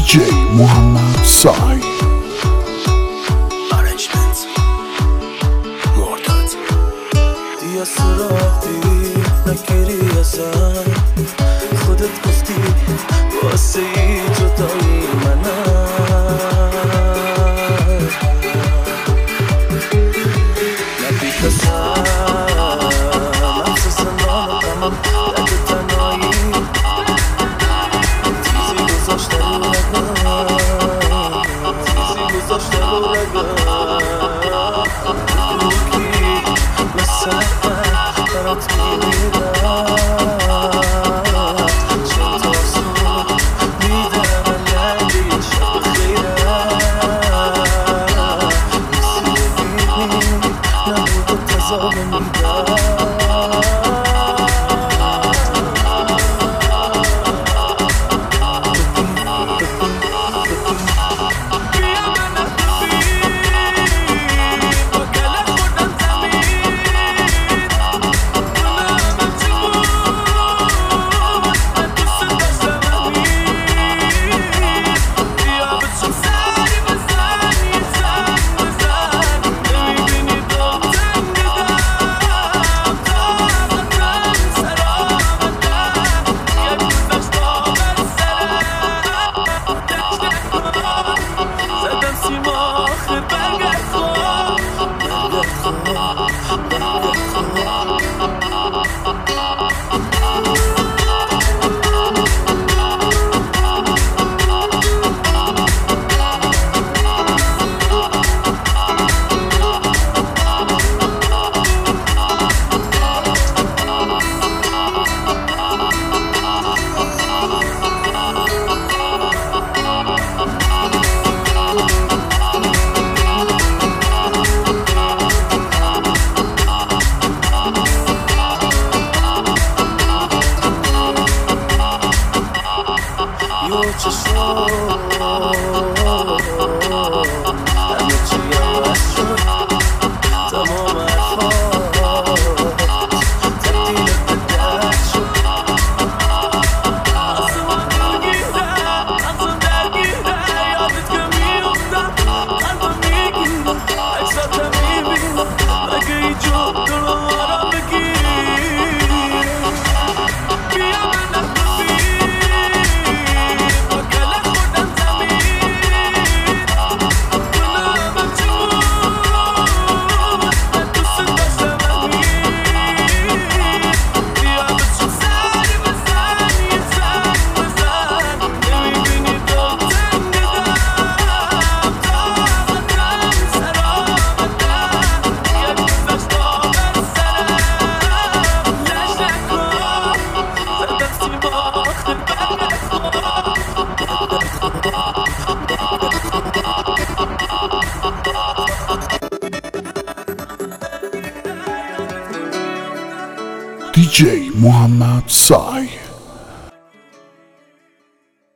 DJ محمد سای Arrangement مرداد دیا سراغی نگیری ازم خودت گفتی واسه ای جدایی منم نبی کسم مخصوص نامم درد تنهایی تیزی گذاشته رو رگم تیزی گذاشته رو رگم مثل من برات میمیرم چند تا زود میدم لنگی شب خیرم مثل ببینی نبود و تزا میدم DJ محمد سای